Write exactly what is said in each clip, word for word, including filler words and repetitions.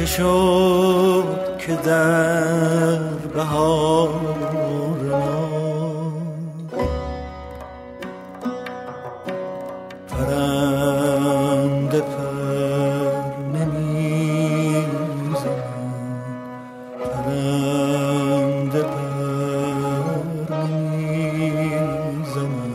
چه شد که در بهار ما پرنده پر نمیزند، پرنده پر نمیزند.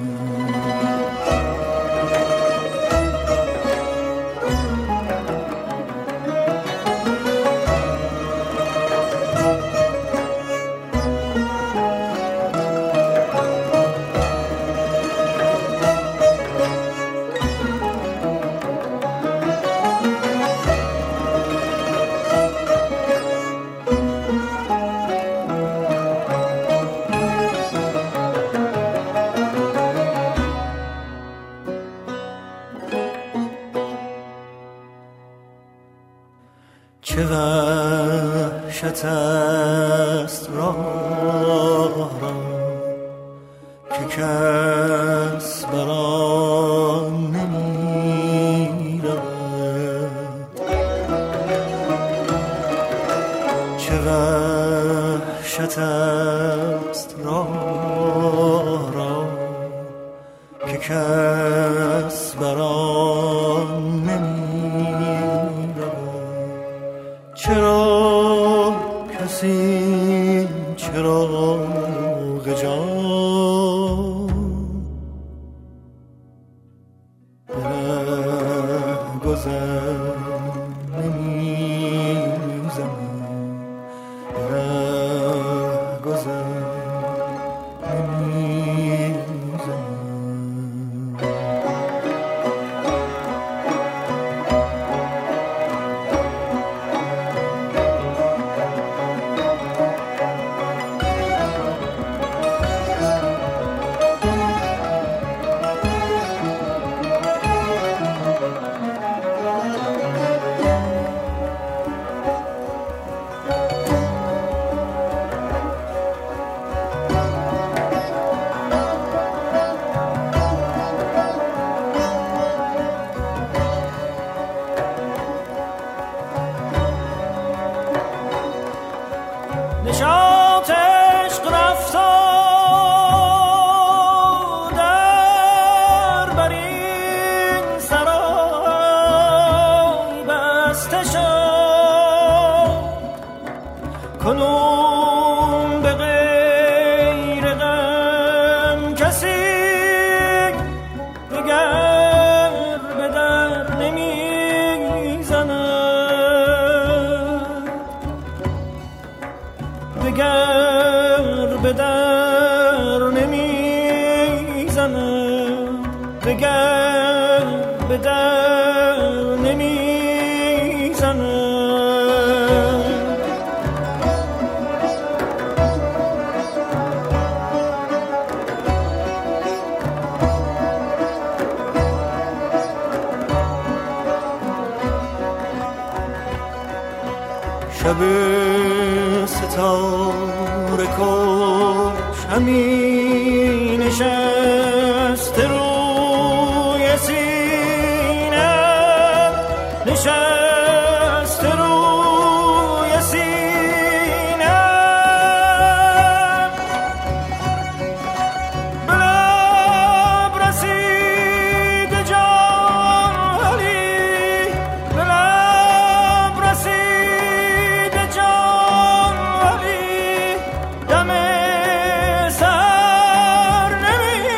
چه وحشت است راه را که کس بر آن نمی رود. چه وحشت است راه را که کس بر آن نمی. چرا کسی چراغ جان به رهگذر نمی‌زند، به رهگذر نمی‌زند. نشاط عشق رفتار در بر این سرای بسته شد، کنون به غیر غم کسی دگر به در نمیزند، دگر به در نمیزند، دگر به در نمیزند. شب ستاره کش همی نشسته روی سینه، نشسته روی سینه، به لب رسید جان علی، به لب رسید جان علی، دم سر نمی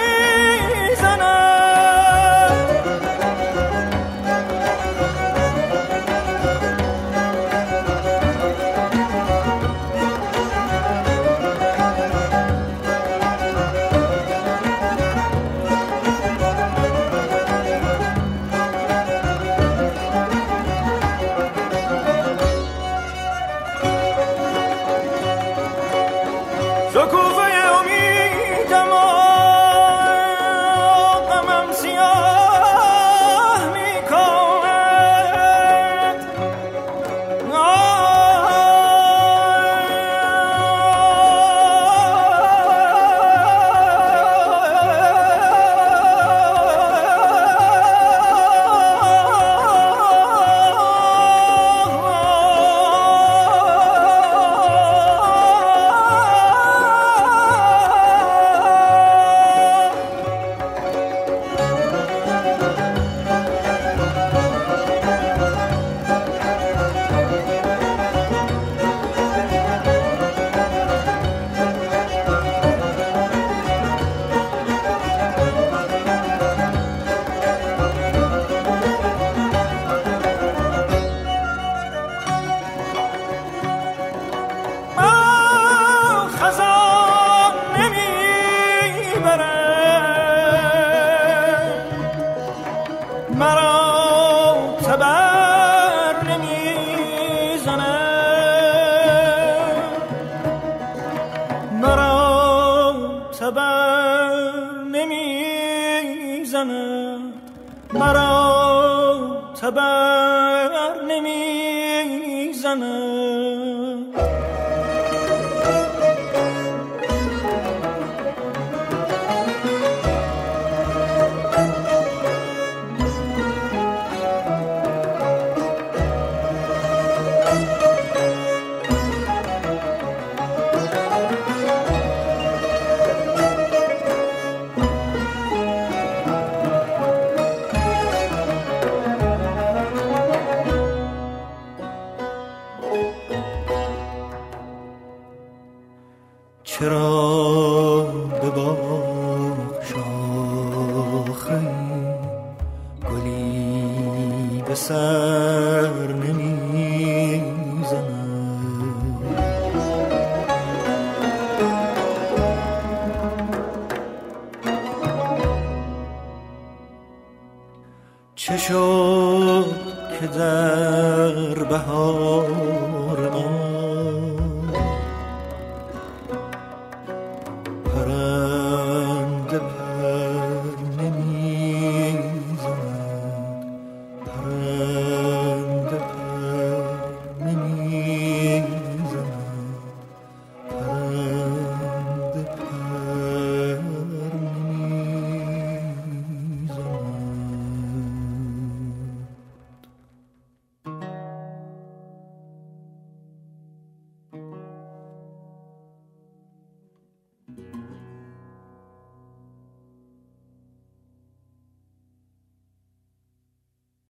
زند مرا تبر نمی زند. چرا به باغ شاخه گلی به سر نمی زند؟ چه شد که در بهار